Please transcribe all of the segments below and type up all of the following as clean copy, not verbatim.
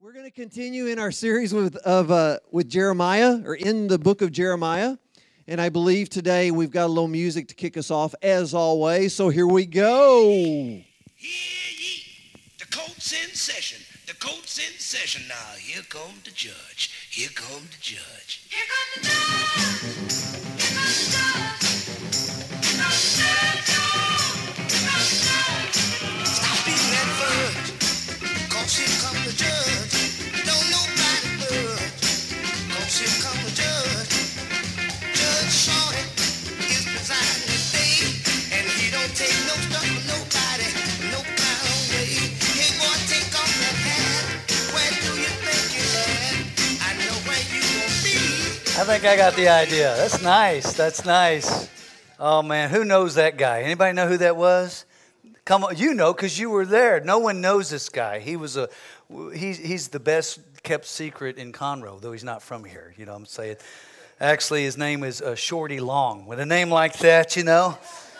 We're going to continue in our series with Jeremiah, or in the book of Jeremiah. And I believe today we've got a little music to kick us off, as always. So here we go. Hear ye, the court's in session. The court's in session now. Here come the judge. Here come the judge. Here come the judge. Here come the judge. Here come the judge. Here come the judge. Stop beating that fudge. 'Cause here come the judge. Don't nobody budge. 'Cause here come the judge. Judge Shorty is presiding today. And he don't take no stuff from nobody, no kind of way. Hey boy, take off that hat. Where do you think you're at? I know where you gonna be. I think I got the idea. That's nice. That's nice. Oh, man. Who knows that guy? Anybody know who that was? Come on. You know, because you were there. No one knows this guy. He's the best kept secret in Conroe, though he's not from here. You know what I'm saying? Actually, his name is Shorty Long. With a name like that, you know.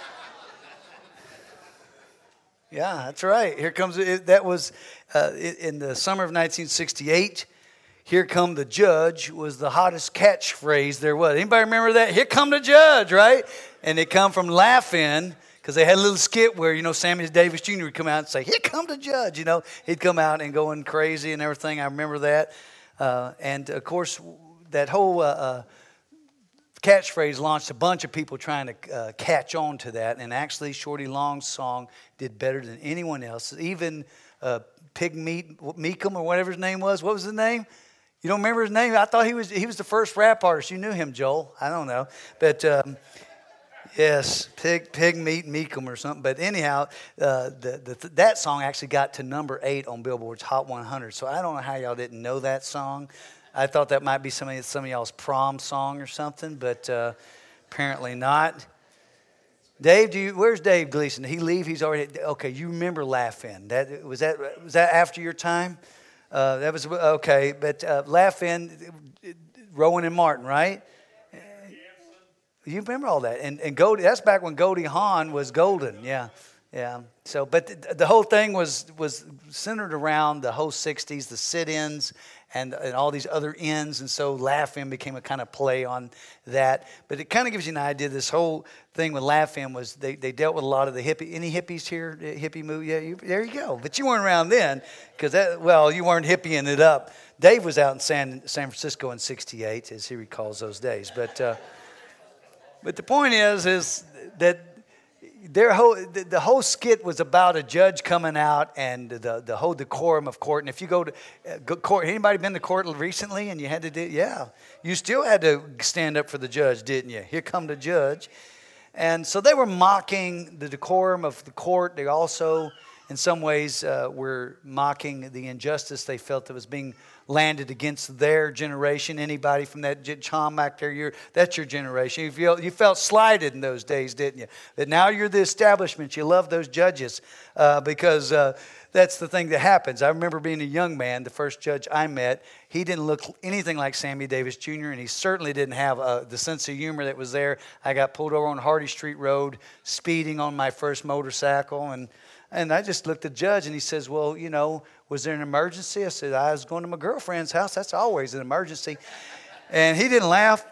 Yeah, that's right. Here comes it. That was in the summer of 1968. Here come the judge was the hottest catchphrase there was. Anybody remember that? Here come the judge, right? And it come from Laugh-In, because they had a little skit where, you know, Sammy Davis Jr. would come out and say, here come the judge, you know. He'd come out and going crazy and everything. I remember that. And, of course, that whole catchphrase launched a bunch of people trying to catch on to that. And actually, Shorty Long's song did better than anyone else. Even Meekum, or whatever his name was. What was his name? You don't remember his name? I thought he was the first rap artist. You knew him, Joel. I don't know. But, yes, Pig Meat Meekum or something. But anyhow, that song actually got to number 8 on Billboard's Hot 100. So I don't know how y'all didn't know that song. I thought that might be some of y'all's prom song or something, but apparently not. Dave, where's Dave Gleason? Did he leave? He's already okay. You remember Laugh-In? Was that after your time? That was okay. But Laugh-In, Rowan and Martin, right? You remember all that, and Goldie. That's back when Goldie Hawn was golden. Yeah. So, but the whole thing was centered around the whole '60s, the sit-ins, and all these other ends, and so Laugh-In became a kind of play on that. But it kind of gives you an idea. This whole thing with Laugh-In was they dealt with a lot of the hippie. Any hippies here? Hippie movie? Yeah, there you go. But you weren't around then, because you weren't hippieing it up. Dave was out in San Francisco in '68, as he recalls those days. But the point is that the whole skit was about a judge coming out and the whole decorum of court. And if you go to court, anybody been to court recently and you had to do, yeah, you still had to stand up for the judge, didn't you? Here come the judge. And so they were mocking the decorum of the court. They also, in some ways, were mocking the injustice they felt that was being landed against their generation. Anybody from that Tom back there, that's your generation. You felt slighted in those days, didn't you? But now you're the establishment. You love those judges because that's the thing that happens. I remember being a young man, the first judge I met, he didn't look anything like Sammy Davis Jr., and he certainly didn't have the sense of humor that was there. I got pulled over on Hardy Street Road, speeding on my first motorcycle, and I just looked at the judge, and he says, well, you know, was there an emergency? I said, I was going to my girlfriend's house. That's always an emergency. And he didn't laugh.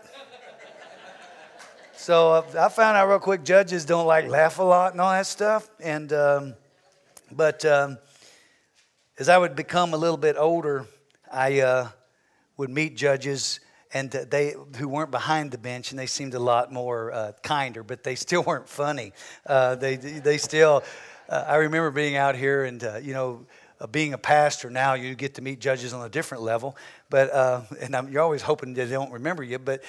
So I found out real quick, judges don't laugh a lot and all that stuff. And but as I would become a little bit older, I would meet judges and who weren't behind the bench, and they seemed a lot more kinder, but they still weren't funny. They still... I remember being out here and, being a pastor now, you get to meet judges on a different level. But you're always hoping they don't remember you. But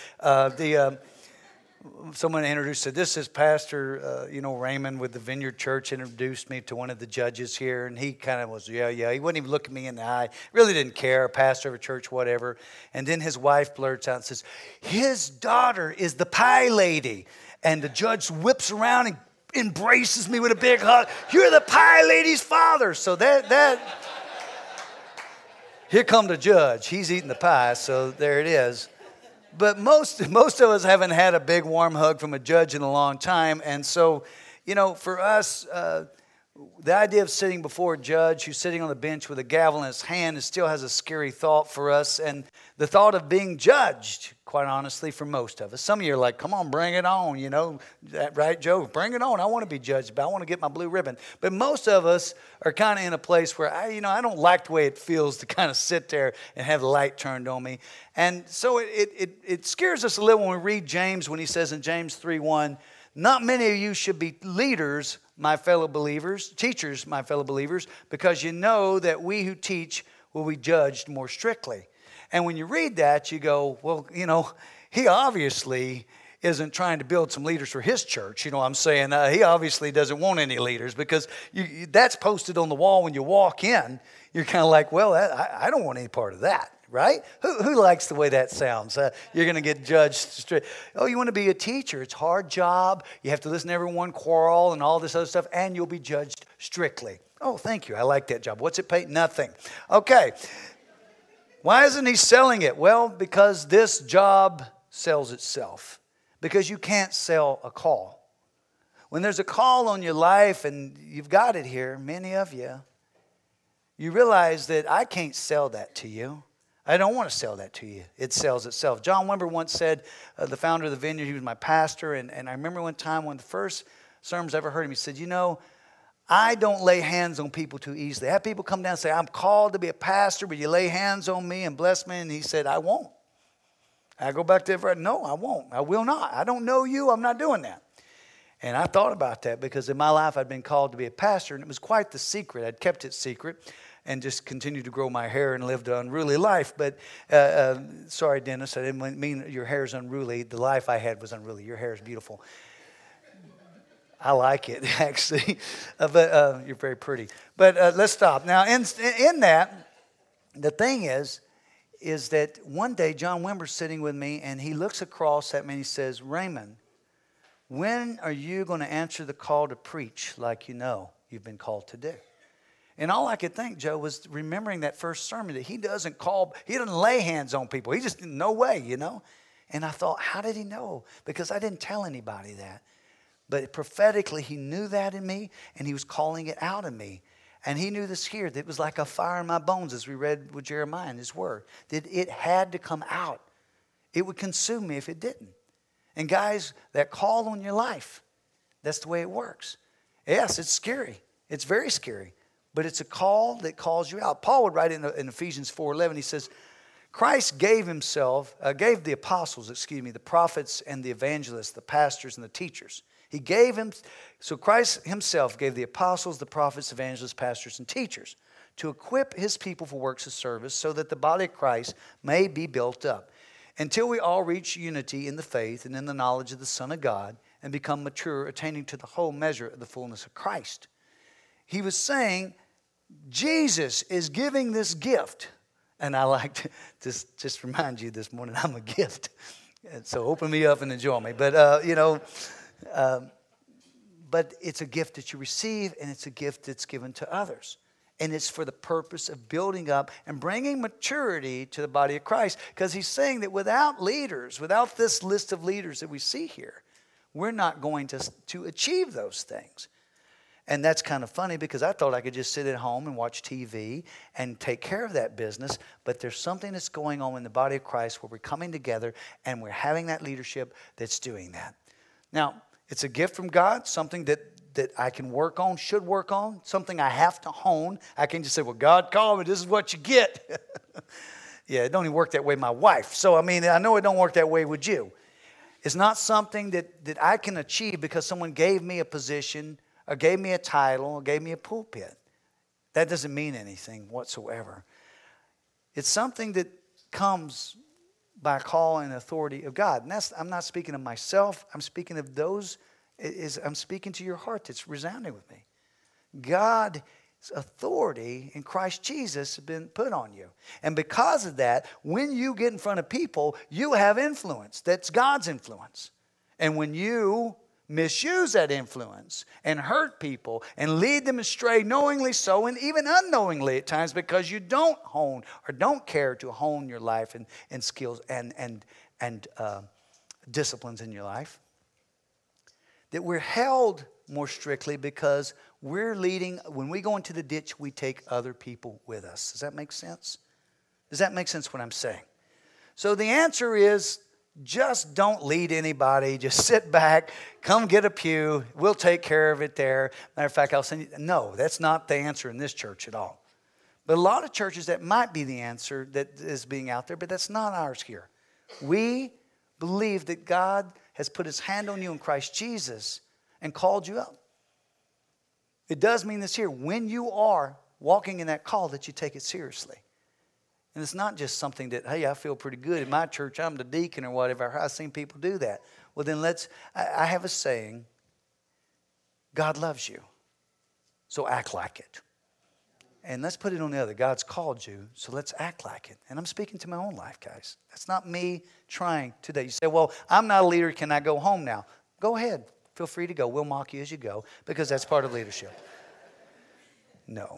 someone introduced, said, this is Pastor, Raymond with the Vineyard Church, introduced me to one of the judges here. And he kind of was, yeah. He wouldn't even look at me in the eye. Really didn't care, pastor of a church, whatever. And then his wife blurts out and says, his daughter is the pie lady. And the judge whips around and embraces me with a big hug. You're the pie lady's father. So that here come the judge. He's eating the pie, so there it is. But most of us haven't had a big warm hug from a judge in a long time, and so for us, the idea of sitting before a judge who's sitting on the bench with a gavel in his hand still has a scary thought for us. And the thought of being judged, quite honestly, for most of us. Some of you are like, come on, bring it on, you know. That, right, Joe? Bring it on. I want to be judged, but I want to get my blue ribbon. But most of us are kind of in a place where, I don't like the way it feels to kind of sit there and have the light turned on me. And so it scares us a little when we read James, when he says in James 3:1, not many of you should be leaders, my fellow believers, teachers, my fellow believers, because you know that we who teach will be judged more strictly. And when you read that, you go, well, he obviously isn't trying to build some leaders for his church. You know what I'm saying? He obviously doesn't want any leaders, because that's posted on the wall when you walk in. You're kind of like, well, I don't want any part of that. Right? Who likes the way that sounds? You're going to get judged straight. Oh, you want to be a teacher. It's a hard job. You have to listen to everyone quarrel and all this other stuff, and you'll be judged strictly. Oh, thank you. I like that job. What's it pay? Nothing. Okay. Why isn't he selling it? Well, because this job sells itself. Because you can't sell a call. When there's a call on your life, and you've got it here, many of you, you realize that I can't sell that to you. I don't want to sell that to you. It sells itself. John Wimber once said, the founder of the Vineyard, he was my pastor, and I remember one time, one of the first sermons I ever heard him, he said, I don't lay hands on people too easily. I have people come down and say, I'm called to be a pastor, but you lay hands on me and bless me, and he said, I won't. I go back to it, no, I won't. I will not. I don't know you. I'm not doing that. And I thought about that, because in my life I'd been called to be a pastor, and it was quite the secret. I'd kept it secret and just continued to grow my hair and lived an unruly life. But, sorry, Dennis, I didn't mean your hair is unruly. The life I had was unruly. Your hair is beautiful. I like it, actually. But you're very pretty. But let's stop. Now, in that, the thing is that one day John Wimber's sitting with me, and he looks across at me and he says, Raymond, when are you going to answer the call to preach like you've been called to do? And all I could think, Joe, was remembering that first sermon, that he doesn't lay hands on people. He just, no way, And I thought, how did he know? Because I didn't tell anybody that. But prophetically, he knew that in me, and he was calling it out in me. And he knew this here, that it was like a fire in my bones, as we read with Jeremiah in his word, that it had to come out. It would consume me if it didn't. And guys, that call on your life, that's the way it works. Yes, it's scary. It's very scary. But it's a call that calls you out. Paul would write in Ephesians 4:11, he says, Christ gave the apostles, the prophets and the evangelists, the pastors and the teachers. So Christ himself gave the apostles, the prophets, evangelists, pastors, and teachers to equip his people for works of service, so that the body of Christ may be built up, until we all reach unity in the faith and in the knowledge of the Son of God, and become mature, attaining to the whole measure of the fullness of Christ. He was saying, Jesus is giving this gift. And I like to just remind you this morning, I'm a gift. So open me up and enjoy me. But, but it's a gift that you receive, and it's a gift that's given to others. And it's for the purpose of building up and bringing maturity to the body of Christ. Because he's saying that without leaders, without this list of leaders that we see here, we're not going to achieve those things. And that's kind of funny, because I thought I could just sit at home and watch TV and take care of that business. But there's something that's going on in the body of Christ where we're coming together and we're having that leadership that's doing that. Now, it's a gift from God, something that I can work on, should work on, something I have to hone. I can't just say, well, God called me, this is what you get. Yeah, it don't even work that way with my wife. So, I know it don't work that way with you. It's not something that I can achieve because someone gave me a position, or gave me a title, or gave me a pulpit. That doesn't mean anything whatsoever. It's something that comes by call and authority of God. And I'm not speaking of myself. I'm speaking of those. I'm speaking to your heart that's resounding with me. God's authority in Christ Jesus has been put on you. And because of that, when you get in front of people, you have influence. That's God's influence. And when you misuse that influence and hurt people and lead them astray, knowingly so and even unknowingly at times, because you don't hone or don't care to hone your life and skills and disciplines in your life, that we're held more strictly because we're leading, when we go into the ditch, we take other people with us. Does that make sense? Does that make sense what I'm saying? So the answer is, just don't lead anybody. Just sit back, come get a pew. We'll take care of it there. Matter of fact, I'll send you. No, that's not the answer in this church at all. But a lot of churches, that might be the answer that is being out there, but that's not ours here. We believe that God has put his hand on you in Christ Jesus and called you up. It does mean this here. When you are walking in that call, that you take it seriously. And it's not just something that, hey, I feel pretty good. In my church, I'm the deacon or whatever. I've seen people do that. Well, then I have a saying, God loves you, so act like it. And let's put it on the other. God's called you, so let's act like it. And I'm speaking to my own life, guys. That's not me trying today. You say, well, I'm not a leader. Can I go home now? Go ahead. Feel free to go. We'll mock you as you go because that's part of leadership. No.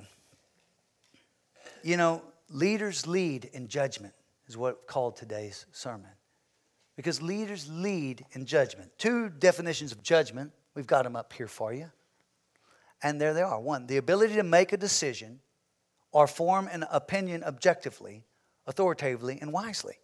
You know, leaders lead in judgment is what called today's sermon. Because leaders lead in judgment. 2 definitions of judgment. We've got them up here for you. And there they are. 1, the ability to make a decision or form an opinion objectively, authoritatively, and wisely.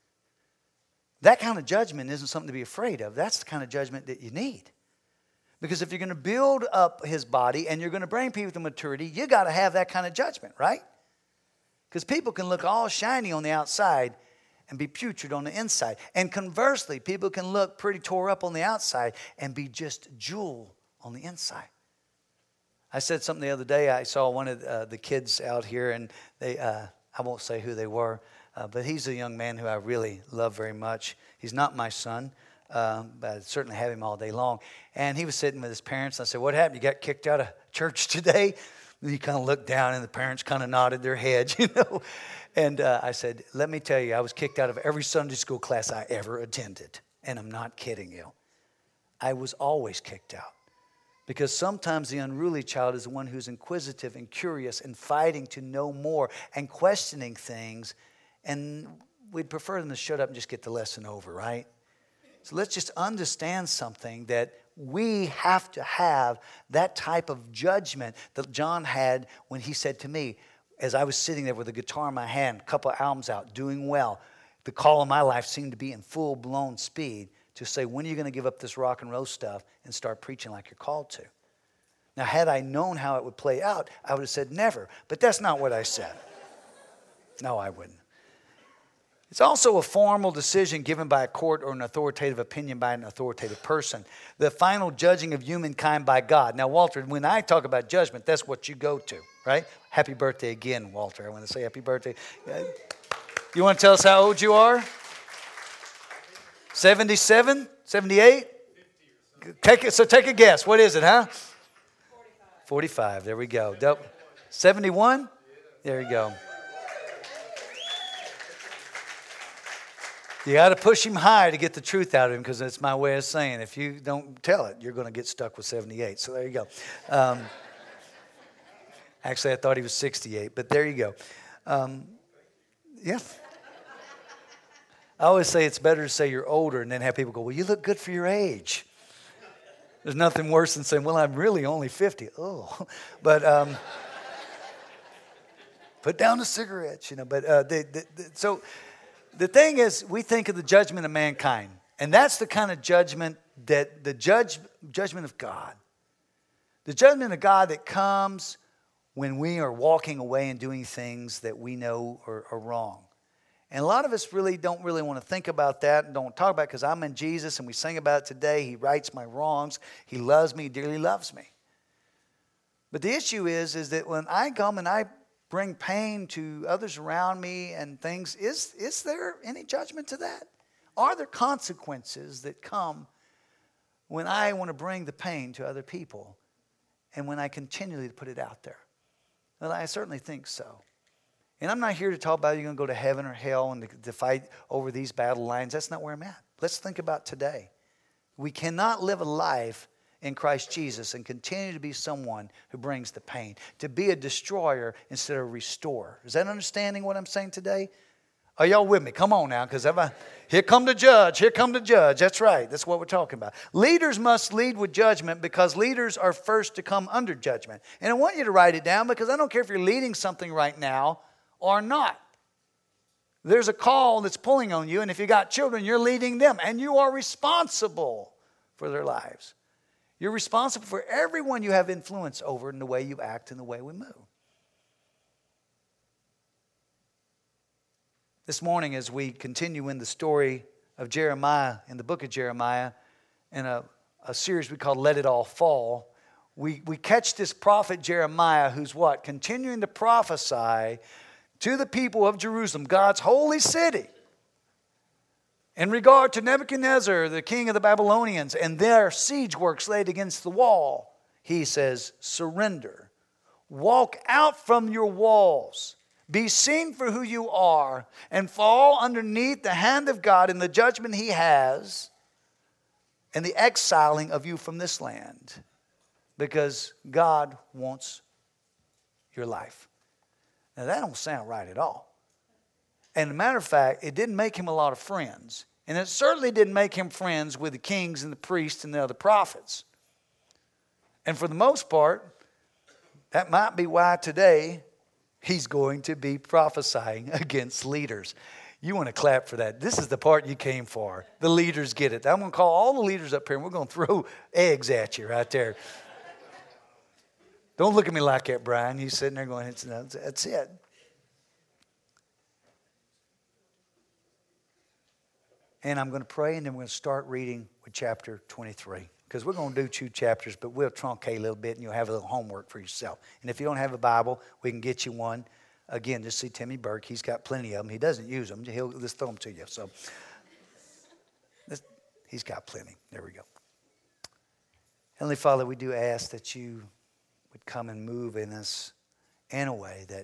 That kind of judgment isn't something to be afraid of. That's the kind of judgment that you need. Because if you're going to build up his body and you're going to bring people to maturity, you got to have that kind of judgment, right? Because people can look all shiny on the outside and be putrid on the inside. And conversely, people can look pretty tore up on the outside and be just jewel on the inside. I said something the other day. I saw one of the kids out here, and they I won't say who they were, but he's a young man who I really love very much. He's not my son, but I certainly have him all day long. And he was sitting with his parents. I said, what happened? You got kicked out of church today? And he kind of looked down, and the parents kind of nodded their heads, you know. And I said, let me tell you, I was kicked out of every Sunday school class I ever attended. And I'm not kidding you. I was always kicked out. Because sometimes the unruly child is the one who's inquisitive and curious and fighting to know more and questioning things. And we'd prefer them to shut up and just get the lesson over, right? So let's just understand something, that we have to have that type of judgment that John had when he said to me, as I was sitting there with a guitar in my hand, a couple of albums out, doing well, the call of my life seemed to be in full-blown speed, to say, when are you going to give up this rock and roll stuff and start preaching like you're called to? Now, had I known how it would play out, I would have said never. But that's not what I said. No, I wouldn't. It's also a formal decision given by a court or an authoritative opinion by an authoritative person. The final judging of humankind by God. Now, Walter, when I talk about judgment, that's what you go to, right? Happy birthday again, Walter. I want to say happy birthday. You want to tell us how old you are? 77? 78? Take a guess. What is it, huh? 45. There we go. 71? There you go. You got to push him high to get the truth out of him, because that's my way of saying, if you don't tell it, you're going to get stuck with 78. So there you go. Actually, I thought he was 68, but there you go. Yeah. I always say it's better to say you're older and then have people go, well, you look good for your age. There's nothing worse than saying, well, I'm really only 50. Oh, but put down the cigarettes, you know. But so the thing is, we think of the judgment of mankind, and that's the kind of judgment that judgment of God. The judgment of God that comes when we are walking away and doing things that we know are wrong. And a lot of us really don't want to think about that and don't talk about it, because I'm in Jesus and we sing about it today. He rights my wrongs. He loves me, dearly loves me. But the issue is that when I come and I bring pain to others around me and things, is there any judgment to that? Are there consequences that come when I want to bring the pain to other people and when I continually put it out there? Well, I certainly think so. And I'm not here to talk about you're going to go to heaven or hell and to fight over these battle lines. That's not where I'm at. Let's think about today. We cannot live a life in Christ Jesus and continue to be someone who brings the pain, to be a destroyer instead of a restorer. Is that understanding what I'm saying today? Are y'all with me? Come on now, because here come the judge. Here come the judge. That's right. That's what we're talking about. Leaders must lead with judgment because leaders are first to come under judgment. And I want you to write it down because I don't care if you're leading something right now or not. There's a call that's pulling on you, and if you got children, you're leading them, and you are responsible for their lives. You're responsible for everyone you have influence over in the way you act and the way we move. This morning, as we continue in the story of Jeremiah, in the book of Jeremiah, in a series we call Let It All Fall, we catch this prophet Jeremiah who's what? Continuing to prophesy to the people of Jerusalem, God's holy city, in regard to Nebuchadnezzar, the king of the Babylonians, and their siege works laid against the wall. He says, surrender. Walk out from your walls. Be seen for who you are and fall underneath the hand of God in the judgment He has and the exiling of you from this land, because God wants your life. Now that don't sound right at all. And as a matter of fact, it didn't make him a lot of friends. And it certainly didn't make him friends with the kings and the priests and the other prophets. And for the most part, that might be why today he's going to be prophesying against leaders. You want to clap for that. This is the part you came for. The leaders get it. I'm going to call all the leaders up here and we're going to throw eggs at you right there. Don't look at me like that, Brian. You're sitting there going, that's it. And I'm going to pray, and then we're going to start reading with chapter 23. Because we're going to do 2 chapters, but we'll truncate a little bit, and you'll have a little homework for yourself. And if you don't have a Bible, we can get you one. Again, just see Timmy Burke. He's got plenty of them. He doesn't use them. He'll just throw them to you. So he's got plenty. There we go. Heavenly Father, we do ask that you would come and move in us in a way that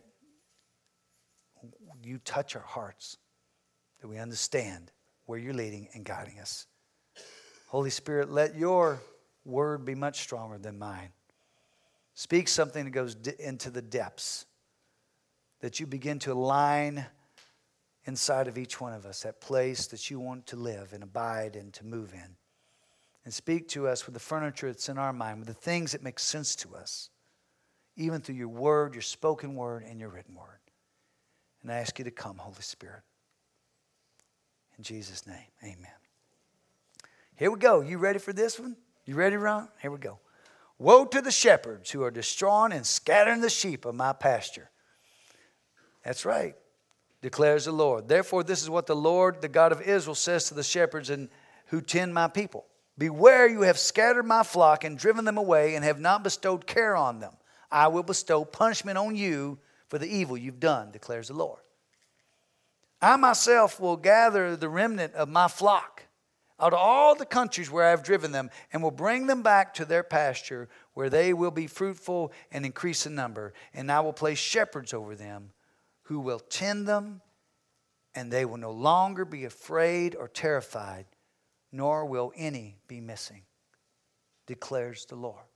you touch our hearts, that we understand where you're leading and guiding us. Holy Spirit, let your word be much stronger than mine. Speak something that goes into the depths, that you begin to align inside of each one of us, that place that you want to live and abide and to move in. And speak to us with the furniture that's in our mind, with the things that make sense to us, even through your word, your spoken word, and your written word. And I ask you to come, Holy Spirit. In Jesus' name, amen. Here we go. You ready for this one? You ready, Ron? Here we go. Woe to the shepherds who are destroying and scattering the sheep of my pasture. That's right, declares the Lord. Therefore, this is what the Lord, the God of Israel, says to the shepherds and who tend my people. Beware, you have scattered my flock and driven them away and have not bestowed care on them. I will bestow punishment on you for the evil you've done, declares the Lord. I myself will gather the remnant of my flock out of all the countries where I have driven them and will bring them back to their pasture where they will be fruitful and increase in number. And I will place shepherds over them who will tend them, and they will no longer be afraid or terrified, nor will any be missing, declares the Lord.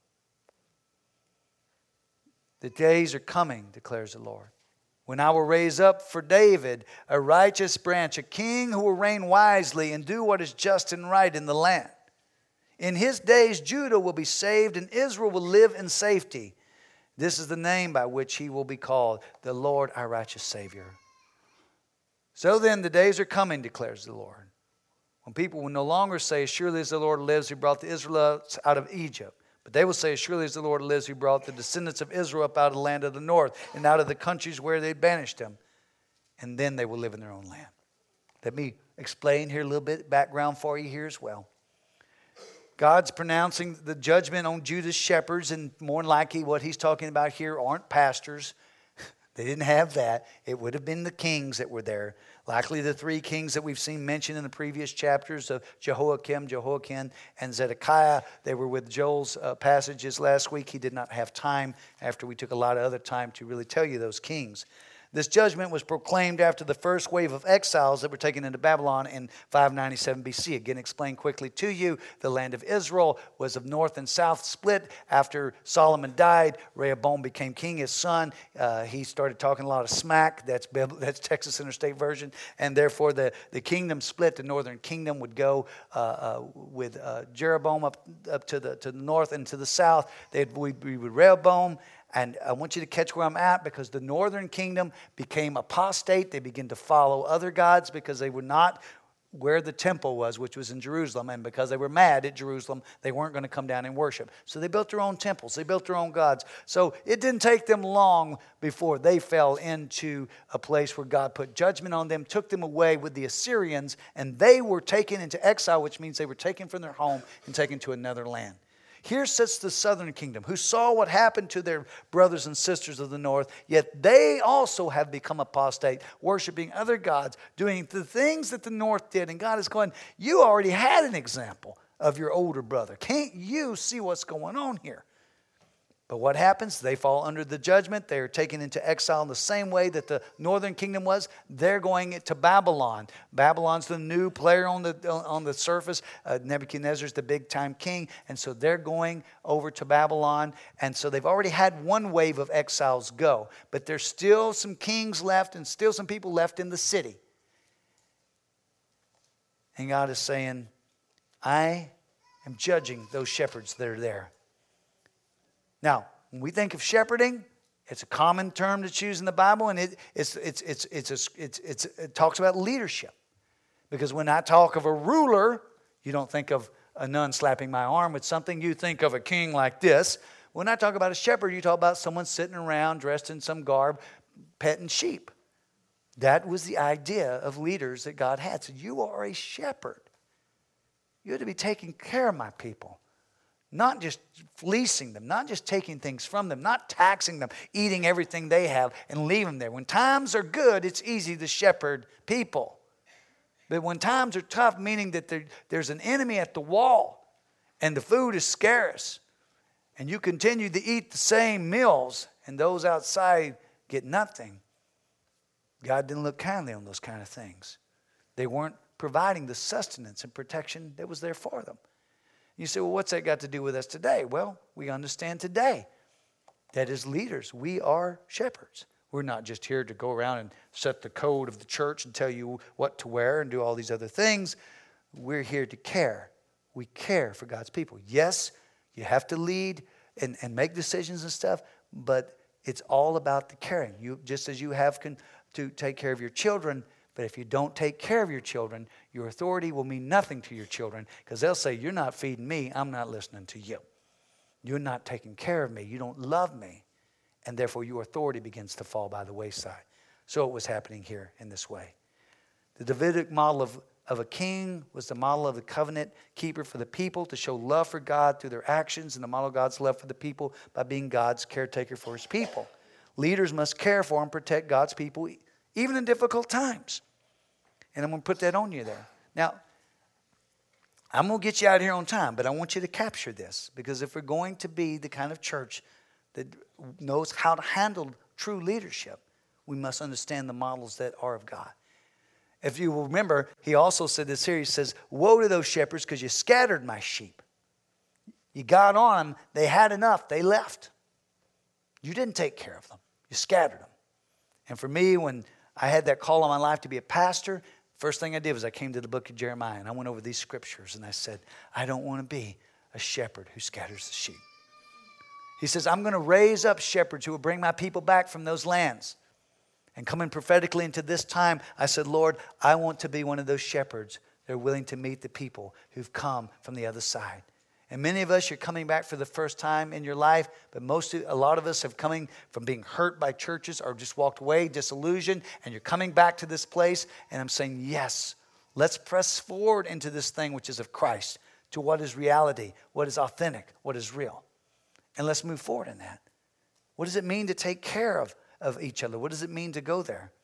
The days are coming, declares the Lord, when I will raise up for David a righteous branch, a king who will reign wisely and do what is just and right in the land. In his days, Judah will be saved and Israel will live in safety. This is the name by which he will be called, the Lord our righteous Savior. So then the days are coming, declares the Lord, when people will no longer say, surely as the Lord lives who brought the Israelites out of Egypt. But they will say, surely as the Lord lives who brought the descendants of Israel up out of the land of the north and out of the countries where they banished them. And then they will live in their own land. Let me explain here a little bit background for you here as well. God's pronouncing the judgment on Judah's shepherds, and more than likely what he's talking about here aren't pastors. They didn't have that. It would have been the kings that were there. Likely the 3 kings that we've seen mentioned in the previous chapters of Jehoiakim, Jehoiakim, and Zedekiah. They were with Joel's passages last week. He did not have time after we took a lot of other time to really tell you those kings. This judgment was proclaimed after the first wave of exiles that were taken into Babylon in 597 BC. Again, explain quickly to you, the land of Israel was of north and south split. After Solomon died, Rehoboam became king. His son, he started talking a lot of smack. That's Texas Interstate Version. And therefore, the kingdom split. The northern kingdom would go with Jeroboam up to the north and to the south. We'd be with Rehoboam. And I want you to catch where I'm at, because the northern kingdom became apostate. They began to follow other gods because they were not where the temple was, which was in Jerusalem. And because they were mad at Jerusalem, they weren't going to come down and worship. So they built their own temples. They built their own gods. So it didn't take them long before they fell into a place where God put judgment on them, took them away with the Assyrians, and they were taken into exile, which means they were taken from their home and taken to another land. Here sits the southern kingdom, who saw what happened to their brothers and sisters of the north, yet they also have become apostate, worshiping other gods, doing the things that the north did. And God is going, you already had an example of your older brother. Can't you see what's going on here? But what happens? They fall under the judgment. They are taken into exile in the same way that the northern kingdom was. They're going to Babylon. Babylon's the new player on the surface. Nebuchadnezzar's the big-time king. And so they're going over to Babylon. And so they've already had one wave of exiles go. But there's still some kings left and still some people left in the city. And God is saying, I am judging those shepherds that are there. Now, when we think of shepherding, it's a common term that's used in the Bible, and it talks about leadership. Because when I talk of a ruler, you don't think of a nun slapping my arm with something. You think of a king like this. When I talk about a shepherd, you talk about someone sitting around dressed in some garb, petting sheep. That was the idea of leaders that God had. So you are a shepherd. You have to be taking care of my people. Not just fleecing them, not just taking things from them, not taxing them, eating everything they have and leaving them there. When times are good, it's easy to shepherd people. But when times are tough, meaning that there's an enemy at the wall and the food is scarce, and you continue to eat the same meals and those outside get nothing, God didn't look kindly on those kind of things. They weren't providing the sustenance and protection that was there for them. You say, well, what's that got to do with us today? Well, we understand today that as leaders, we are shepherds. We're not just here to go around and set the code of the church and tell you what to wear and do all these other things. We're here to care. We care for God's people. Yes, you have to lead and make decisions and stuff, but it's all about the caring. You, just as you have to take care of your children, but if you don't take care of your children, your authority will mean nothing to your children, because they'll say, you're not feeding me, I'm not listening to you. You're not taking care of me, you don't love me, and therefore your authority begins to fall by the wayside. So it was happening here in this way. The Davidic model of a king was the model of the covenant keeper for the people, to show love for God through their actions, and the model of God's love for the people by being God's caretaker for his people. Leaders must care for and protect God's people even in difficult times. And I'm going to put that on you there. Now, I'm going to get you out of here on time, but I want you to capture this, because if we're going to be the kind of church that knows how to handle true leadership, we must understand the models that are of God. If you will remember, he also said this here. He says, woe to those shepherds, because you scattered my sheep. You got on them. They had enough. They left. You didn't take care of them. You scattered them. And for me, when I had that call on my life to be a pastor, first thing I did was I came to the book of Jeremiah, and I went over these scriptures, and I said, I don't want to be a shepherd who scatters the sheep. He says, I'm going to raise up shepherds who will bring my people back from those lands. And coming prophetically into this time, I said, Lord, I want to be one of those shepherds that are willing to meet the people who've come from the other side. And many of us, you're coming back for the first time in your life, but a lot of us have coming from being hurt by churches or just walked away, disillusioned, and you're coming back to this place. And I'm saying, yes, let's press forward into this thing which is of Christ, to what is reality, what is authentic, what is real. And let's move forward in that. What does it mean to take care of each other? What does it mean to go there?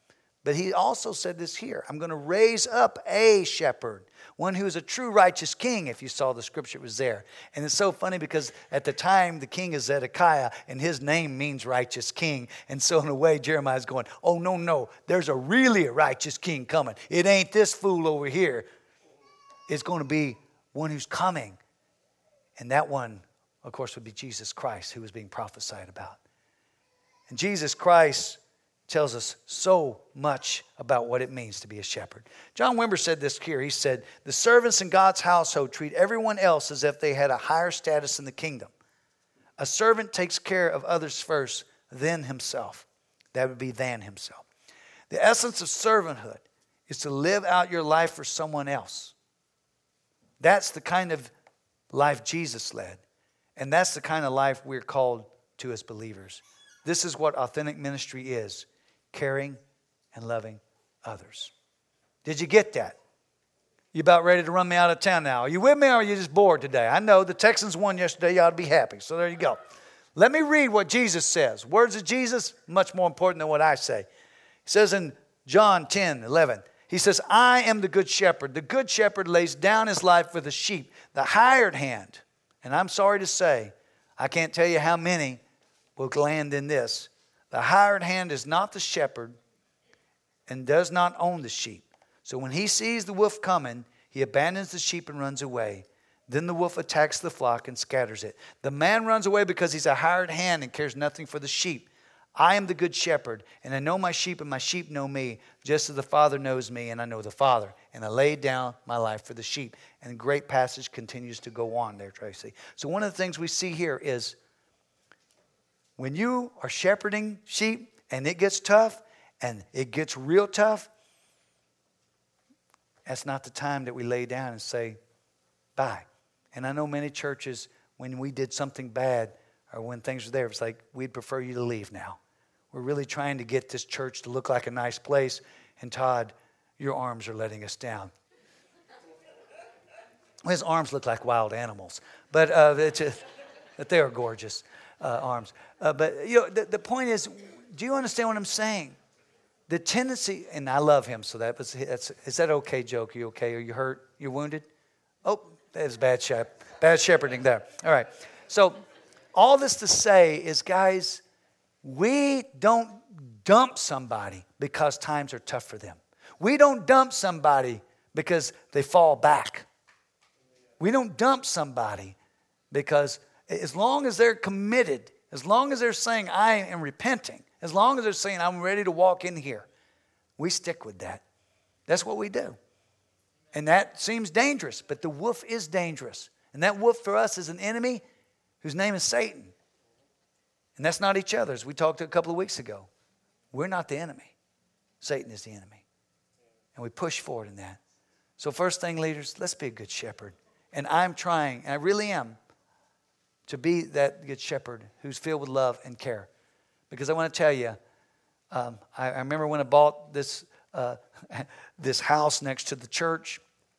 But he also said this here. I'm going to raise up a shepherd, one who is a true righteous king. If you saw the scripture, it was there. And it's so funny because at the time, the king is Zedekiah, and his name means righteous king. And so in a way, Jeremiah's going, oh, no, there's a really righteous king coming. It ain't this fool over here. It's going to be one who's coming. And that one, of course, would be Jesus Christ, who was being prophesied about. And Jesus Christ tells us so much about what it means to be a shepherd. John Wimber said this here. He said, the servants in God's household treat everyone else as if they had a higher status in the kingdom. A servant takes care of others first, then himself. That would be than himself. The essence of servanthood is to live out your life for someone else. That's the kind of life Jesus led. And that's the kind of life we're called to as believers. This is what authentic ministry is. Caring and loving others. Did you get that? You about ready to run me out of town now? Are you with me or are you just bored today? I know the Texans won yesterday. You ought to be happy. So there you go. Let me read what Jesus says. Words of Jesus, much more important than what I say. He says in John 10:11, he says, I am the good shepherd. The good shepherd lays down his life for the sheep. The hired hand, and I'm sorry to say, I can't tell you how many will land in this. The hired hand is not the shepherd and does not own the sheep. So when he sees the wolf coming, he abandons the sheep and runs away. Then the wolf attacks the flock and scatters it. The man runs away because he's a hired hand and cares nothing for the sheep. I am the good shepherd, and I know my sheep, and my sheep know me, just as the Father knows me, and I know the Father. And I lay down my life for the sheep. And the great passage continues to go on there, Tracy. So one of the things we see here is when you are shepherding sheep and it gets tough and it gets real tough, that's not the time that we lay down and say, bye. And I know many churches, when we did something bad or when things were there, it's like, we'd prefer you to leave now. We're really trying to get this church to look like a nice place. And Todd, your arms are letting us down. His arms look like wild animals, but they are gorgeous. Arms. But you know, the point is, do you understand what I'm saying? The tendency, and I love him, so is that okay, Joe? Are you okay? Are you hurt? You wounded? Oh, that's bad shepherding there. All right. So all this to say is, guys, we don't dump somebody because times are tough for them. We don't dump somebody because they fall back. We don't dump somebody because as long as they're committed, as long as they're saying, I am repenting, as long as they're saying, I'm ready to walk in here, we stick with that. That's what we do. And that seems dangerous, but the wolf is dangerous. And that wolf for us is an enemy whose name is Satan. And that's not each other's. We talked a couple of weeks ago. We're not the enemy. Satan is the enemy. And we push forward in that. So first thing, leaders, let's be a good shepherd. And I'm trying, and I really am, to be that good shepherd who's filled with love and care. Because I want to tell you, I remember when I bought this this house next to the church,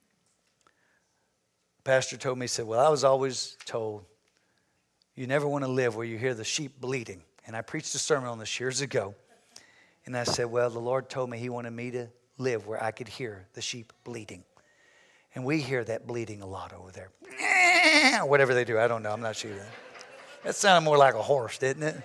the pastor told me, he said, well, I was always told you never want to live where you hear the sheep bleating. And I preached a sermon on this years ago. And I said, well, the Lord told me he wanted me to live where I could hear the sheep bleating. And we hear that bleating a lot over there. Whatever they do, I don't know. I'm not sure. That sounded more like a horse, didn't it?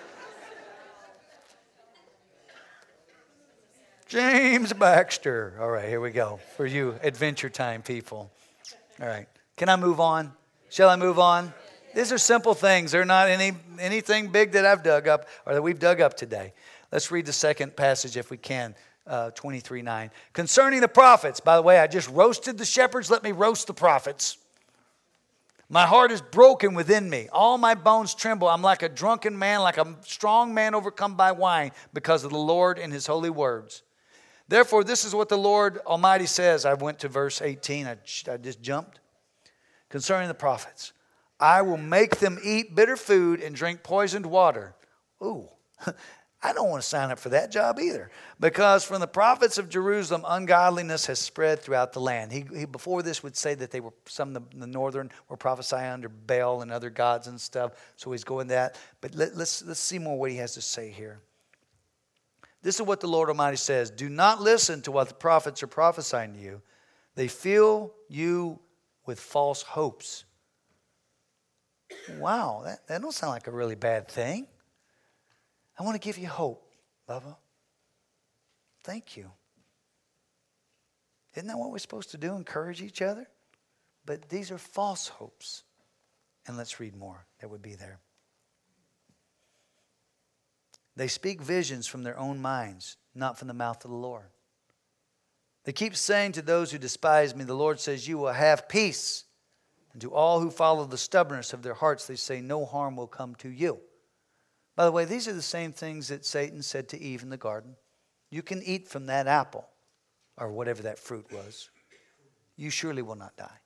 James Baxter. All right, here we go. For you Adventure Time people. All right. Can I move on? Shall I move on? These are simple things. They're not anything big that I've dug up or that we've dug up today. Let's read the second passage if we can. 23:9. Concerning the prophets. By the way, I just roasted the shepherds. Let me roast the prophets. My heart is broken within me. All my bones tremble. I'm like a drunken man, like a strong man overcome by wine because of the Lord and his holy words. Therefore, this is what the Lord Almighty says. I went to verse 18. I just jumped. Concerning the prophets. I will make them eat bitter food and drink poisoned water. Ooh, I don't want to sign up for that job either. Because from the prophets of Jerusalem, ungodliness has spread throughout the land. He before this would say that they were, some of the northern were prophesying under Baal and other gods and stuff. So he's going that. But let's see more what he has to say here. This is what the Lord Almighty says. Do not listen to what the prophets are prophesying to you. They fill you with false hopes. Wow, that don't sound like a really bad thing. I want to give you hope, Bubba. Thank you. Isn't that what we're supposed to do? Encourage each other? But these are false hopes. And let's read more that would be there. They speak visions from their own minds, not from the mouth of the Lord. They keep saying to those who despise me, the Lord says, you will have peace. And to all who follow the stubbornness of their hearts, they say, no harm will come to you. By the way, these are the same things that Satan said to Eve in the garden. You can eat from that apple, or whatever that fruit was. You surely will not die.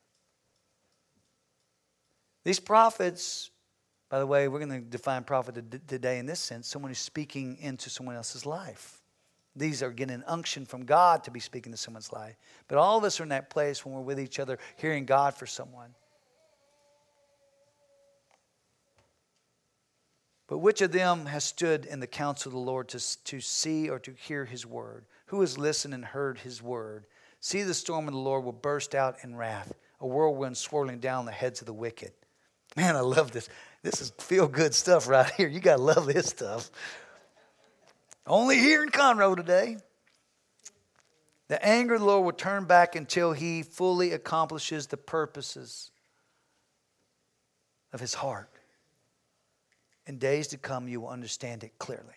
These prophets, by the way, we're going to define prophet today in this sense, someone who's speaking into someone else's life. These are getting an unction from God to be speaking to someone's life. But all of us are in that place when we're with each other, hearing God for someone. But which of them has stood in the counsel of the Lord to see or to hear his word? Who has listened and heard his word? See, the storm of the Lord will burst out in wrath, a whirlwind swirling down the heads of the wicked. Man, I love this. This is feel-good stuff right here. You got to love this stuff. Only here in Conroe today. The anger of the Lord will turn back until he fully accomplishes the purposes of his heart. In days to come, you will understand it clearly.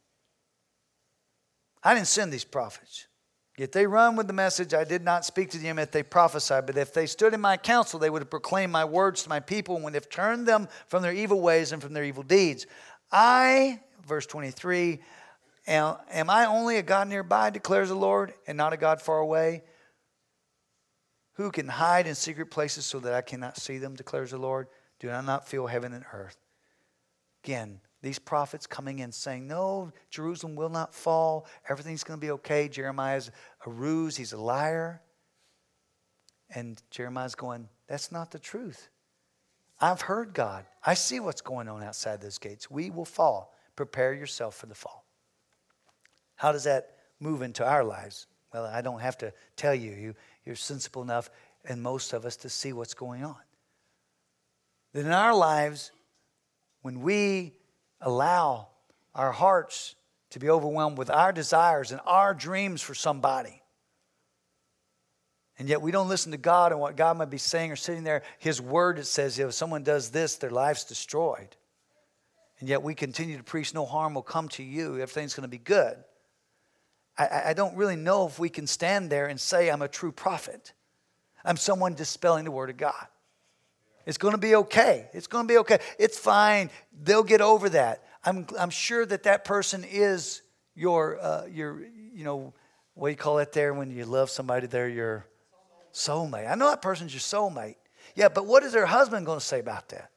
I didn't send these prophets. Yet they run with the message, I did not speak to them if they prophesied. But if they stood in my counsel, they would have proclaimed my words to my people and would have turned them from their evil ways and from their evil deeds. Verse 23, am I only a God nearby, declares the Lord, and not a God far away? Who can hide in secret places so that I cannot see them, declares the Lord? Do I not feel heaven and earth? Again, these prophets coming in saying, no, Jerusalem will not fall. Everything's going to be okay. Jeremiah's a ruse. He's a liar. And Jeremiah's going, that's not the truth. I've heard God. I see what's going on outside those gates. We will fall. Prepare yourself for the fall. How does that move into our lives? Well, I don't have to tell you. You're sensible enough, and most of us, to see what's going on. That in our lives, when we allow our hearts to be overwhelmed with our desires and our dreams for somebody, and yet we don't listen to God and what God might be saying or sitting there, his word that says if someone does this, their life's destroyed. And yet we continue to preach no harm will come to you. Everything's going to be good. I don't really know if we can stand there and say I'm a true prophet. I'm someone dispelling the word of God. It's going to be okay. It's going to be okay. It's fine. They'll get over that. I'm sure that person is your what do you call it there when you love somebody? They're your soulmate. I know that person's your soulmate. Yeah, but what is their husband going to say about that?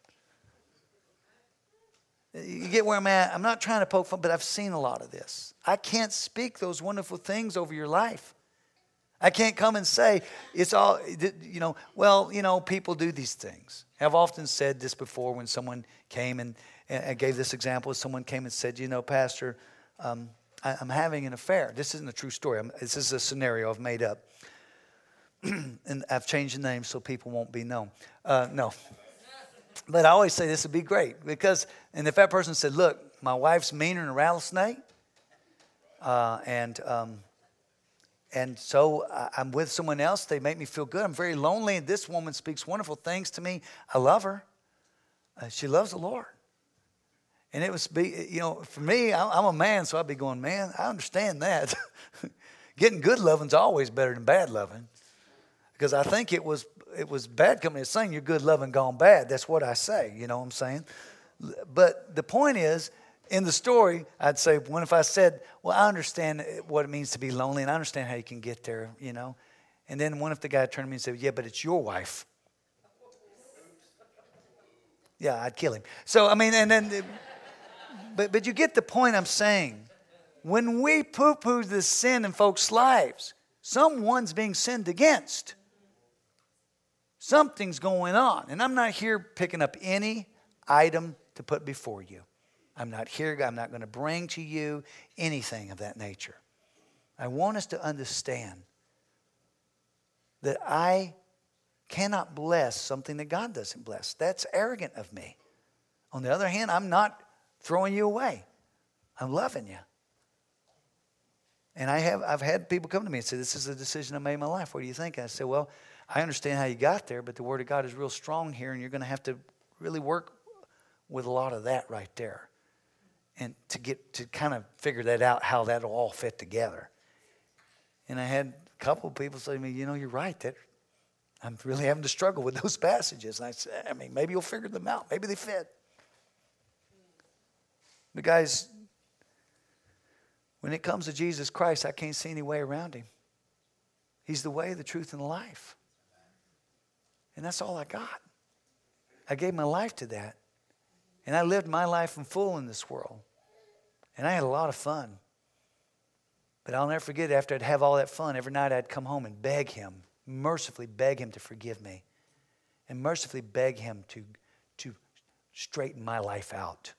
You get where I'm at? I'm not trying to poke fun, but I've seen a lot of this. I can't speak those wonderful things over your life. I can't come and say, it's all, people do these things. I've often said this before when someone came and I gave this example. Someone came and said, Pastor, I'm having an affair. This isn't a true story. This is a scenario I've made up. And I've changed the name so people won't be known. No. But I always say this would be great and if that person said, look, my wife's meaner than a rattlesnake, and so I'm with someone else. They make me feel good. I'm very lonely, and this woman speaks wonderful things to me. I love her. She loves the Lord. And it was, for me, I'm a man, so I'd be going, man, I understand that. Getting good loving's always better than bad loving. Because I think it was bad company saying you're good loving gone bad. That's what I say, you know what I'm saying? But the point is, in the story, I'd say, what if I said, well, I understand what it means to be lonely, and I understand how you can get there, And then what if the guy turned to me and said, yeah, but it's your wife. Yeah, I'd kill him. So, but you get the point I'm saying. When we poo-poo this sin in folks' lives, someone's being sinned against. Something's going on. And I'm not here picking up any item to put before you. I'm not here. I'm not going to bring to you anything of that nature. I want us to understand that I cannot bless something that God doesn't bless. That's arrogant of me. On the other hand, I'm not throwing you away. I'm loving you. And I've had people come to me and say, this is a decision I made in my life. What do you think? I said, well, I understand how you got there, but the Word of God is real strong here, and you're going to have to really work with a lot of that right there. And to kind of figure that out, how that'll all fit together. And I had a couple of people say to me, you're right. I'm really having to struggle with those passages. And I said, maybe you'll figure them out. Maybe they fit. But guys, when it comes to Jesus Christ, I can't see any way around him. He's the way, the truth, and the life. And that's all I got. I gave my life to that. And I lived my life in full in this world. And I had a lot of fun. But I'll never forget, after I'd have all that fun, every night I'd come home and beg him, mercifully beg him to forgive me. And mercifully beg him to straighten my life out.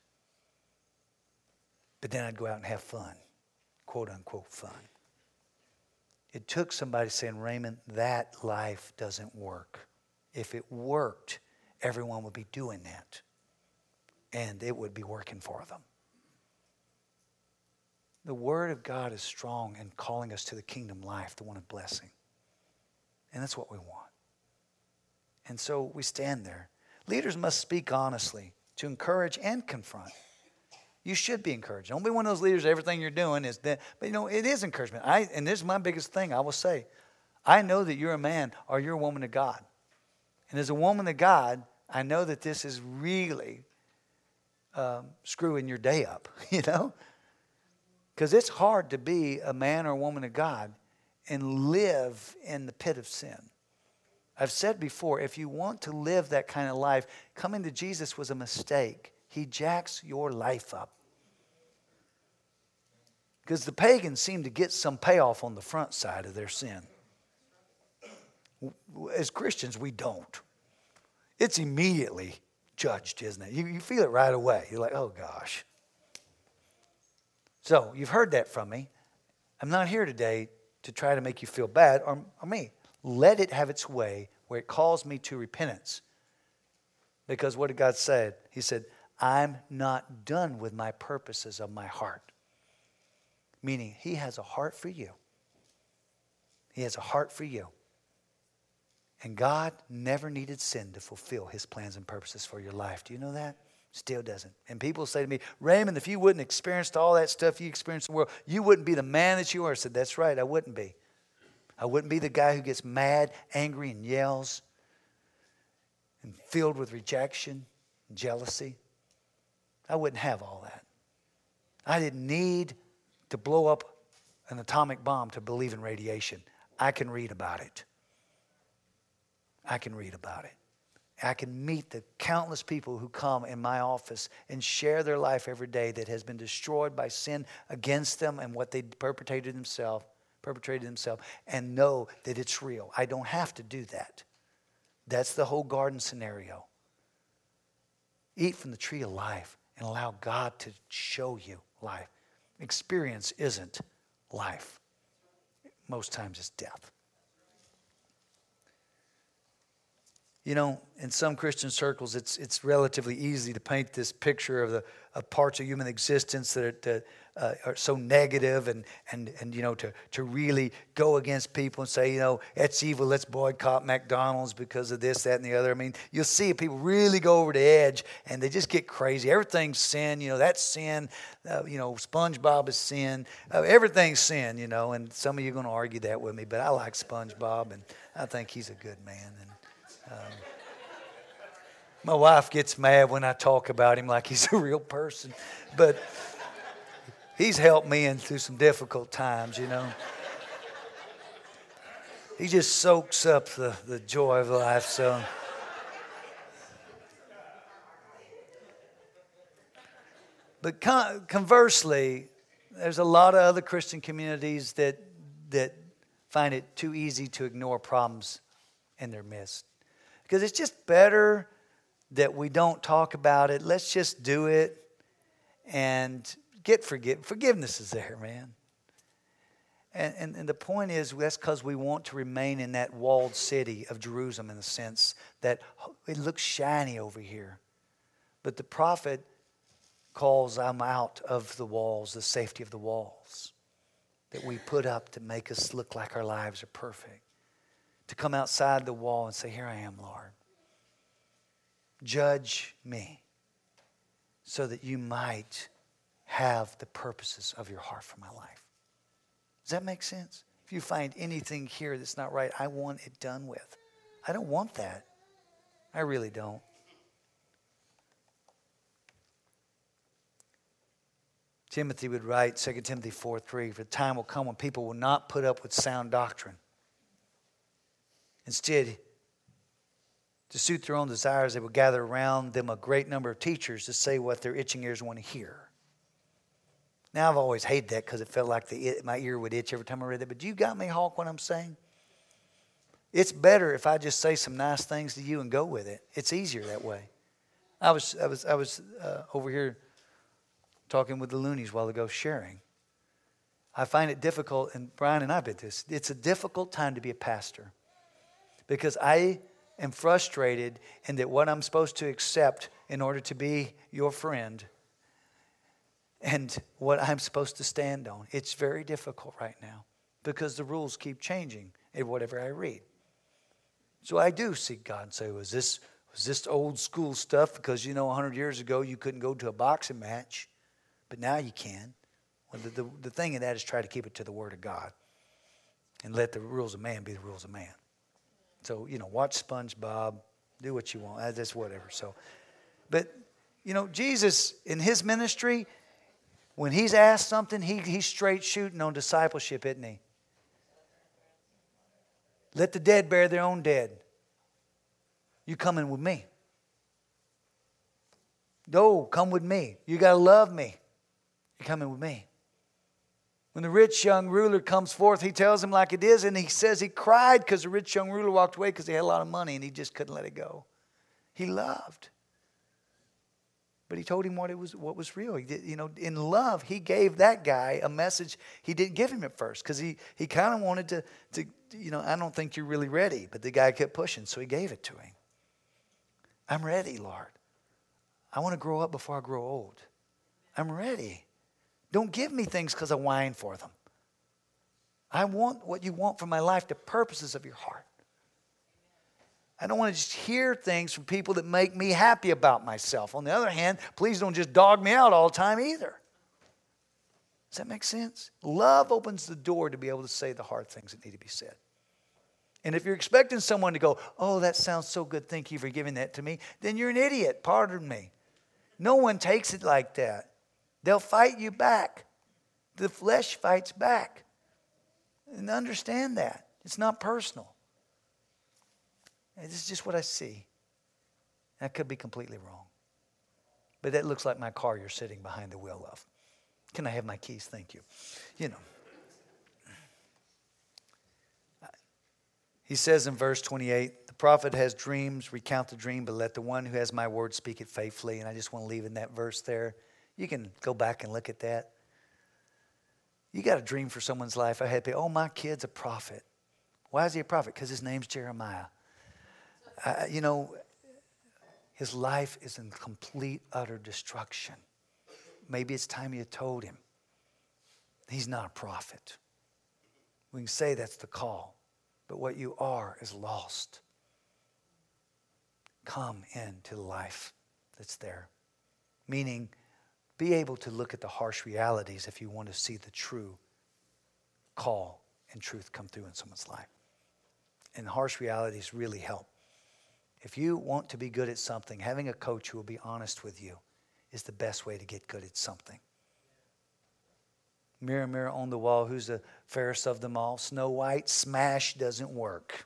But then I'd go out and have fun. Quote unquote fun. It took somebody saying, Raymond, that life doesn't work. If it worked, everyone would be doing that. And it would be working for them. The Word of God is strong in calling us to the kingdom life, the one of blessing. And that's what we want. And so we stand there. Leaders must speak honestly to encourage and confront. You should be encouraged. Don't be one of those leaders, everything you're doing is that. But it is encouragement. And this is my biggest thing I will say. I know that you're a man or you're a woman of God. And as a woman of God, I know that this is really screwing your day up, Because it's hard to be a man or a woman of God and live in the pit of sin. I've said before, if you want to live that kind of life, coming to Jesus was a mistake. He jacks your life up. Because the pagans seem to get some payoff on the front side of their sin. As Christians, we don't. It's immediately judged, isn't it? You feel it right away. You're like, oh gosh. So, you've heard that from me. I'm not here today to try to make you feel bad or me. Let it have its way where it calls me to repentance. Because what did God say? He said, I'm not done with my purposes of my heart. Meaning, He has a heart for you. He has a heart for you. And God never needed sin to fulfill His plans and purposes for your life. Do you know that? Still doesn't. And people say to me, Raymond, if you wouldn't experienced all that stuff you experienced in the world, you wouldn't be the man that you are. I said, that's right, I wouldn't be. I wouldn't be the guy who gets mad, angry, and yells, and filled with rejection and jealousy. I wouldn't have all that. I didn't need to blow up an atomic bomb to believe in radiation. I can read about it. I can read about it. I can meet the countless people who come in my office and share their life every day that has been destroyed by sin against them and what they perpetrated themselves, and know that it's real. I don't have to do that. That's the whole garden scenario. Eat from the tree of life and allow God to show you life. Experience isn't life. Most times it's death. In some Christian circles, it's relatively easy to paint this picture of parts of human existence that are so negative and to really go against people and say, it's evil, let's boycott McDonald's because of this, that, and the other. I mean, you'll see people really go over the edge and they just get crazy. Everything's sin, that's sin. SpongeBob is sin. Everything's sin, and some of you are going to argue that with me, but I like SpongeBob and I think he's a good man. And my wife gets mad when I talk about him like he's a real person. But he's helped me through some difficult times, He just soaks up the joy of life. So, but conversely, there's a lot of other Christian communities that find it too easy to ignore problems in their midst. Because it's just better that we don't talk about it. Let's just do it. and get forgiveness is there, man. And the point is, that's because we want to remain in that walled city of Jerusalem in the sense that it looks shiny over here. But the prophet calls them out of the walls, the safety of the walls that we put up to make us look like our lives are perfect. To come outside the wall and say, here I am, Lord. Judge me so that you might have the purposes of your heart for my life. Does that make sense? If you find anything here that's not right, I want it done with. I don't want that. I really don't. Timothy would write, 2 Timothy 4:3, for the time will come when people will not put up with sound doctrine. Instead, to suit their own desires, they will gather around them a great number of teachers to say what their itching ears want to hear. Now, I've always hated that because it felt like my ear would itch every time I read that. But you got me, Hawk, what I'm saying? It's better if I just say some nice things to you and go with it. It's easier that way. I was over here talking with the loonies a while ago, sharing. I find it difficult, and Brian and I did this. It's a difficult time to be a pastor because I am frustrated in that what I'm supposed to accept in order to be your friend and what I'm supposed to stand on. It's very difficult right now because the rules keep changing in whatever I read. So I do seek God and say, was this old school stuff? Because, 100 years ago you couldn't go to a boxing match, but now you can. Well, the thing in that is try to keep it to the Word of God and let the rules of man be the rules of man. So, watch SpongeBob, do what you want. That's whatever. So, but, Jesus in his ministry, when he's asked something, he's straight shooting on discipleship, isn't he? Let the dead bury their own dead. You coming with me? No, come with me. You got to love me. You're coming with me. When the rich young ruler comes forth, he tells him like it is, and he says he cried because the rich young ruler walked away because he had a lot of money and he just couldn't let it go. He loved. But he told him what was real. He did, in love, he gave that guy a message he didn't give him at first because he kind of wanted to, I don't think you're really ready. But the guy kept pushing, so he gave it to him. I'm ready, Lord. I want to grow up before I grow old. I'm ready. Don't give me things because I whine for them. I want what you want for my life, the purposes of your heart. I don't want to just hear things from people that make me happy about myself. On the other hand, please don't just dog me out all the time either. Does that make sense? Love opens the door to be able to say the hard things that need to be said. And if you're expecting someone to go, oh, that sounds so good, thank you for giving that to me, then you're an idiot, pardon me. No one takes it like that. They'll fight you back. The flesh fights back. And understand that. It's not personal. This is just what I see. I could be completely wrong. But that looks like my car you're sitting behind the wheel of. Can I have my keys? Thank you. He says in verse 28, the prophet has dreams, recount the dream, but let the one who has my word speak it faithfully. And I just want to leave in that verse there. You can go back and look at that. You got a dream for someone's life. I had people, my kid's a prophet. Why is he a prophet? Because his name's Jeremiah. His life is in complete, utter destruction. Maybe it's time you told him. He's not a prophet. We can say that's the call. But what you are is lost. Come into the life that's there. Meaning, be able to look at the harsh realities if you want to see the true call and truth come through in someone's life. And harsh realities really help. If you want to be good at something, having a coach who will be honest with you is the best way to get good at something. Mirror, mirror on the wall, who's the fairest of them all? Snow White, smash doesn't work.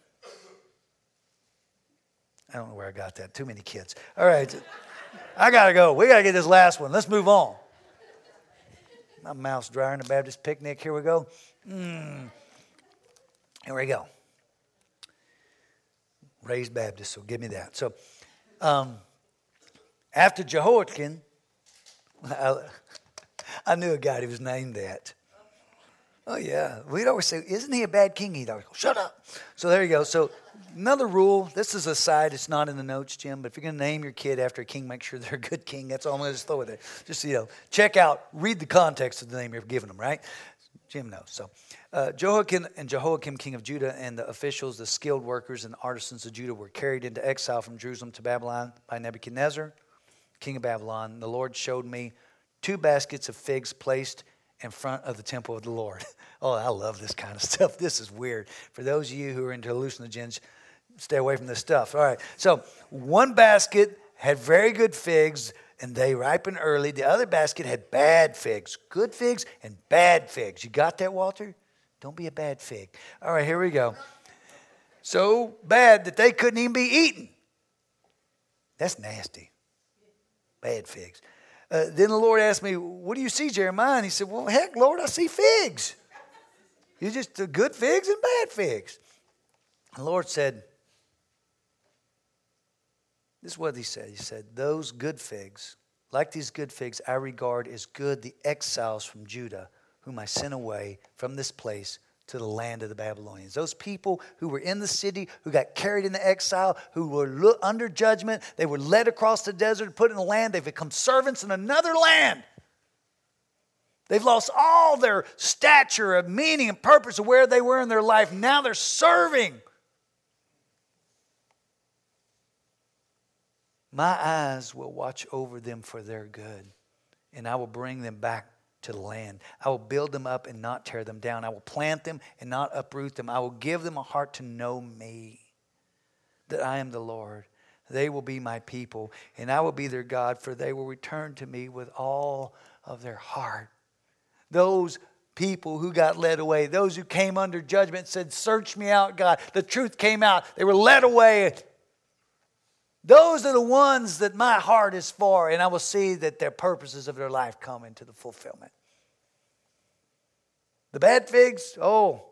I don't know where I got that. Too many kids. All right. I got to go. We got to get this last one. Let's move on. My mouth's dry in the Baptist picnic. Here we go. Here we go. Raised Baptist, so give me that. So, after Jehoiakim I knew a guy who was named that. Oh, yeah. We'd always say, isn't he a bad king? He'd always go, shut up. So there you go. So another rule, this is a side, it's not in the notes, Jim, but if you're going to name your kid after a king, make sure they're a good king. That's all I'm going to just throw it there. Just, check out, read the context of the name you're giving them, right? Jim knows. So Jehoiakim and Jehoiakim, king of Judah, and the officials, the skilled workers and artisans of Judah were carried into exile from Jerusalem to Babylon by Nebuchadnezzar, king of Babylon. The Lord showed me 2 baskets of figs placed in front of the temple of the Lord. Oh, I love this kind of stuff. This is weird. For those of you who are into hallucinogens, stay away from this stuff. All right. So 1 basket had very good figs, and they ripened early. The other basket had bad figs. Good figs and bad figs. You got that, Walter? Don't be a bad fig. All right, here we go. So bad that they couldn't even be eaten. That's nasty. Bad figs. Then the Lord asked me, what do you see, Jeremiah? And he said, well, heck, Lord, I see figs. You just good figs and bad figs. And the Lord said, this is what he said. He said, those good figs, like these good figs, I regard as good the exiles from Judah, whom I sent away from this place to the land of the Babylonians. Those people who were in the city, who got carried into exile, who were under judgment, they were led across the desert, put in the land, they've become servants in another land. They've lost all their stature of meaning and purpose of where they were in their life. Now they're serving. My eyes will watch over them for their good, and I will bring them back to the land. I will build them up and not tear them down. I will plant them and not uproot them. I will give them a heart to know me, that I am the Lord. They will be my people, and I will be their God, for they will return to me with all of their heart. Those people who got led away, those who came under judgment, said, search me out, God. The truth came out. They were led away. Those are the ones that my heart is for, and I will see that their purposes of their life come into the fulfillment. The bad figs, well,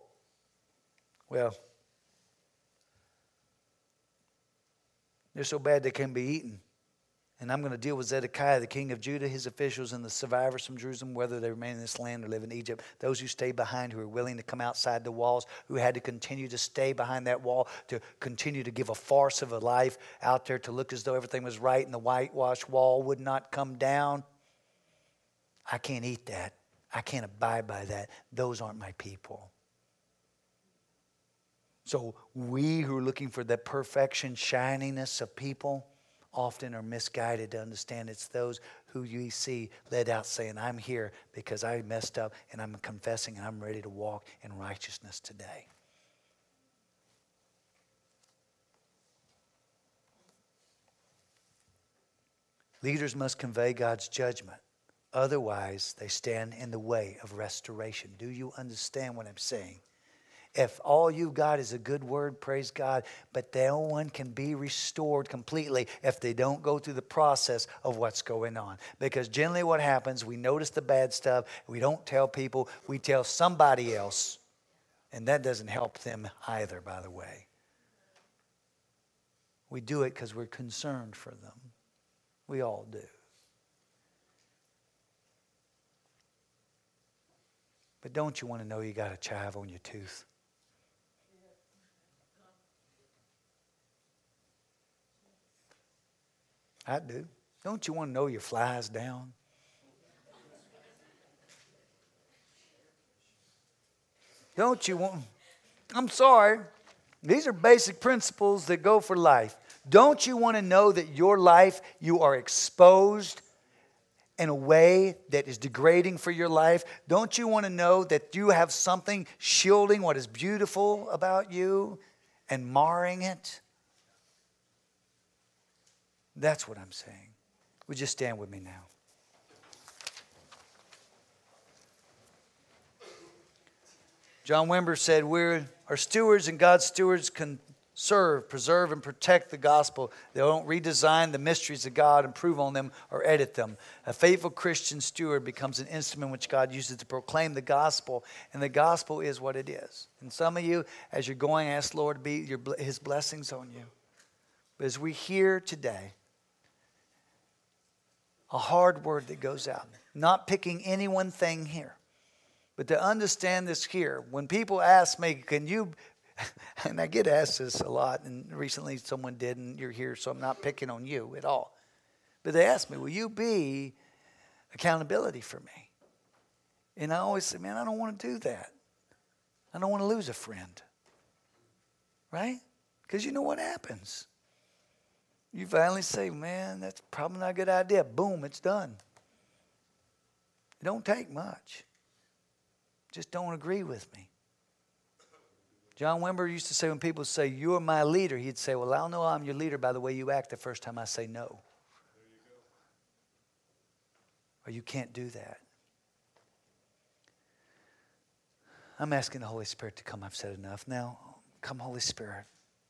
they're so bad they can be eaten. And I'm going to deal with Zedekiah, the king of Judah, his officials, and the survivors from Jerusalem, whether they remain in this land or live in Egypt. Those who stay behind, who are willing to come outside the walls, who had to continue to stay behind that wall, to continue to give a farce of a life out there, to look as though everything was right and the whitewashed wall would not come down. I can't eat that. I can't abide by that. Those aren't my people. So we who are looking for the perfection, shininess of people, often are misguided to understand it's those who you see led out saying, I'm here because I messed up and I'm confessing and I'm ready to walk in righteousness today. Leaders must convey God's judgment. Otherwise, they stand in the way of restoration. Do you understand what I'm saying? If all you've got is a good word, praise God, but no one can be restored completely if they don't go through the process of what's going on. Because generally what happens, we notice the bad stuff, we don't tell people, we tell somebody else, and that doesn't help them either, by the way. We do it because we're concerned for them. We all do. But don't you want to know you got a chive on your tooth? I do. Don't you want to know your fly's down? Don't you want... I'm sorry. These are basic principles that go for life. Don't you want to know that your life, you are exposed in a way that is degrading for your life? Don't you want to know that you have something shielding what is beautiful about you and marring it? That's what I'm saying. Would you stand with me now? John Wimber said, we are stewards, and God's stewards can serve, preserve, and protect the gospel. They don't redesign the mysteries of God, improve on them, or edit them. A faithful Christian steward becomes an instrument which God uses to proclaim the gospel, and the gospel is what it is. And some of you, as you're going, ask the Lord to be His blessings on you. But as we hear today, A hard word that goes out. Not picking any one thing here. But to understand this here, when people ask me, can you, and I get asked this a lot, and recently someone did, and you're here, so I'm not picking on you at all. But they ask me, will you be accountability for me? And I always say, man, I don't want to do that. I don't want to lose a friend. Right? Because you know what happens. You finally say, man, that's probably not a good idea. Boom, it's done. It don't take much. Just don't agree with me. John Wimber used to say, when people say, you're my leader, he'd say, well, I'll know I'm your leader by the way you act the first time I say no. Or you can't do that. I'm asking the Holy Spirit to come. I've said enough. Now, come, Holy Spirit.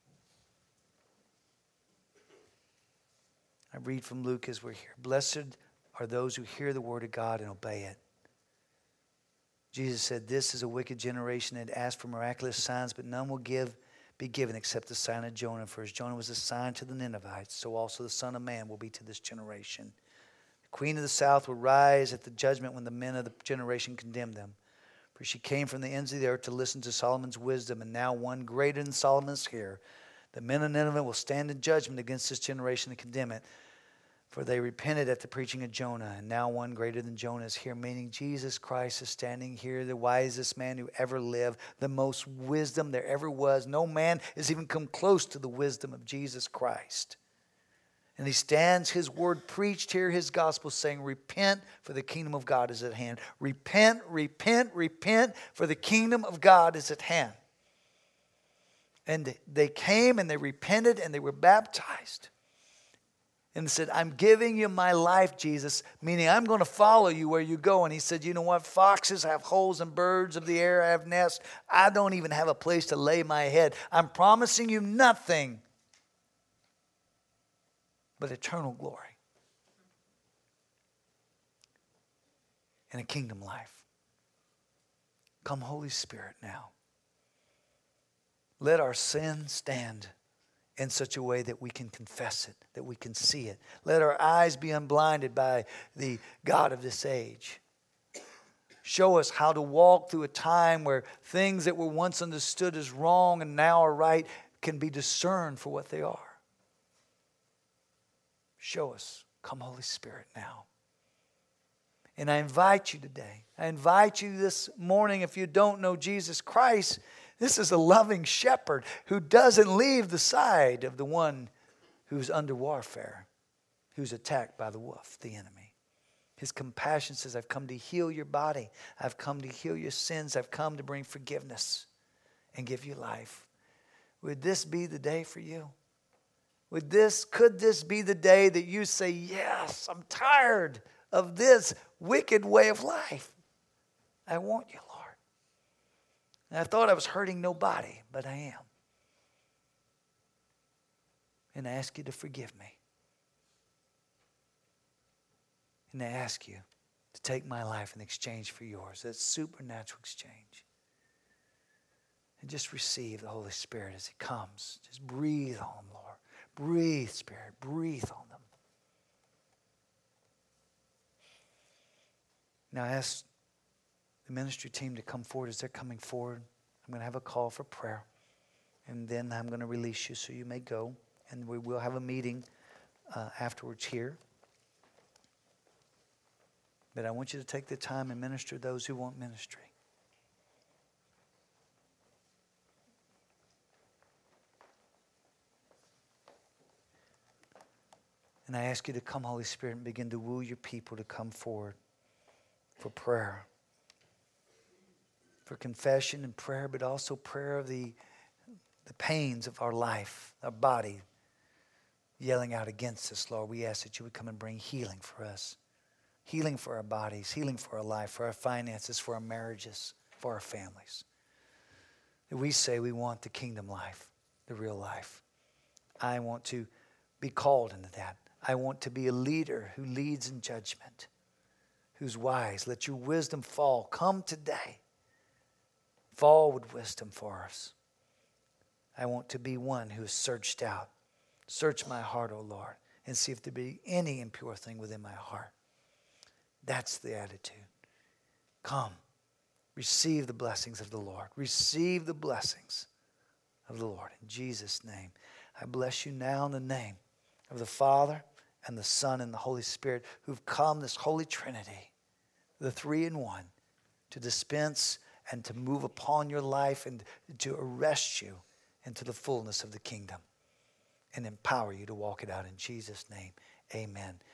I read from Luke as we're here. Blessed are those who hear the word of God and obey it. Jesus said, this is a wicked generation that asks for miraculous signs, but none will be given except the sign of Jonah. For as Jonah was a sign to the Ninevites, so also the Son of Man will be to this generation. The Queen of the South will rise at the judgment when the men of the generation condemn them. For she came from the ends of the earth to listen to Solomon's wisdom, and now one greater than Solomon is here. The men of Nineveh will stand in judgment against this generation and condemn it. For they repented at the preaching of Jonah, and now one greater than Jonah is here, meaning Jesus Christ is standing here, the wisest man who ever lived, the most wisdom there ever was. No man has even come close to the wisdom of Jesus Christ. And he stands, his word preached here, his gospel saying, repent, for the kingdom of God is at hand. Repent, repent, repent, for the kingdom of God is at hand. And they came and they repented and they were baptized. And said, I'm giving you my life, Jesus, meaning I'm going to follow you where you go. And he said, you know what? Foxes have holes and birds of the air have nests. I don't even have a place to lay my head. I'm promising you nothing but eternal glory and a kingdom life. Come, Holy Spirit, now. Let our sin stand in such a way that we can confess it, that we can see it. Let our eyes be unblinded by the God of this age. Show us how to walk through a time where things that were once understood as wrong and now are right can be discerned for what they are. Show us. Come, Holy Spirit, now. And I invite you today. I invite you this morning, if you don't know Jesus Christ, this is a loving shepherd who doesn't leave the side of the one who's under warfare, who's attacked by the wolf, the enemy. His compassion says, I've come to heal your body. I've come to heal your sins. I've come to bring forgiveness and give you life. Would this be the day for you? Could this be the day that you say, yes, I'm tired of this wicked way of life. I want you, Lord. And I thought I was hurting nobody, but I am. And I ask you to forgive me. And I ask you to take my life in exchange for yours. That's supernatural exchange. And just receive the Holy Spirit as He comes. Just breathe on them, Lord. Breathe, Spirit. Breathe on them. Now I ask the ministry team to come forward. As they're coming forward, I'm going to have a call for prayer. And then I'm going to release you so you may go. And we will have a meeting afterwards here. But I want you to take the time and minister to those who want ministry. And I ask you to come, Holy Spirit, and begin to woo your people to come forward for prayer. For confession and prayer, but also prayer of the pains of our life, our body, yelling out against us, Lord. We ask that you would come and bring healing for us. Healing for our bodies, healing for our life, for our finances, for our marriages, for our families. That we say we want the kingdom life, the real life. I want to be called into that. I want to be a leader who leads in judgment, who's wise. Let your wisdom fall. Come today. Fall with wisdom for us. I want to be one who is searched out. Search my heart, O Lord, and see if there be any impure thing within my heart. That's the attitude. Come, receive the blessings of the Lord. Receive the blessings of the Lord. In Jesus' name, I bless you now in the name of the Father and the Son and the Holy Spirit, who've come, this Holy Trinity, the three in one, to dispense and to move upon your life and to arrest you into the fullness of the kingdom and empower you to walk it out in Jesus' name. Amen.